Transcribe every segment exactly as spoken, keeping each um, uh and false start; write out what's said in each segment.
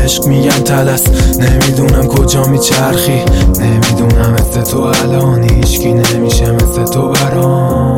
عشق میگن تلس. نمیدونم کجا میچرخی، نمیدونم مثل تو الان هیچکی نمیشه مثل تو برام.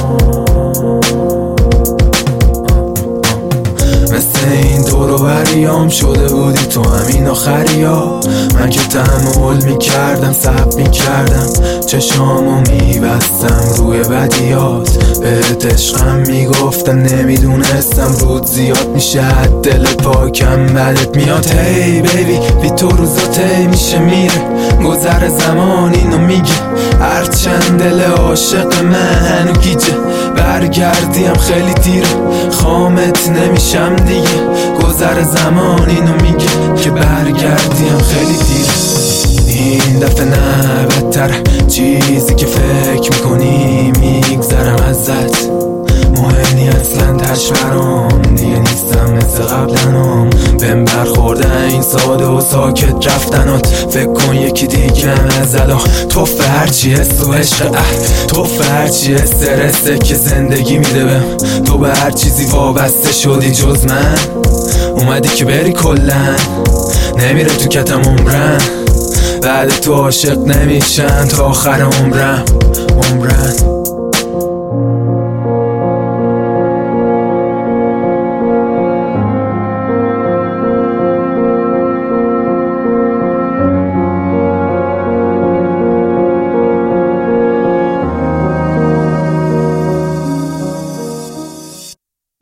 مثل این دورو بریام شده بودی تو همین آخری ها. من که تحمل میکردم صبر میکردم چشامو میبستم روی بدیات. بهت عشقم میگفتم نمیدونستم رود زیاد میشه دل پاکم بدت میاد. هی بیبی بی تو روزا تی میشه میره، گذر زمان اینو میگه هرچند دل عاشق من هنو گیجه. برگردیم خیلی دیره خامت نمیشم دیگه، گذر زمان اینو میگه که برگردیم خیلی دیره. این دفعه نه بدتر چیزی که فکر میکنی میگذرم ازت. مهمی اصلا تش برام دیگه نیستم مثل قبلنم. بهم برخورده این ساده و ساکت رفتنات. فکر کن یکی دیگه از الان توفه هرچی حس و عشق اه توفه هرچی استرسه که زندگی میده بهم. تو به هر چیزی وابسته شدی جز من، اومدی که بری کلن نمیره تو کتم عمرم. بعد تو عاشق نمیشن تا آخر عمرم عمرم